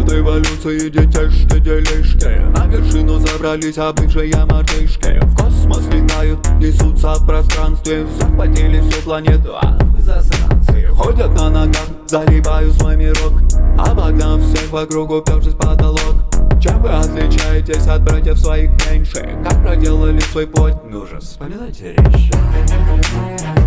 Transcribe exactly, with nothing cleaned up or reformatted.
От эволюции детишки, делишки на вершину забрались обычные мартышки. В космос летают, несутся в пространстве, захватили всю планету, а вы засранцы. Ходят на ногах, загибаю свой мирок, обогнав всех вокруг, упершись в потолок. Чем вы отличаетесь от братьев своих меньше? Как проделали свой путь? Ну же, вспоминайте речь.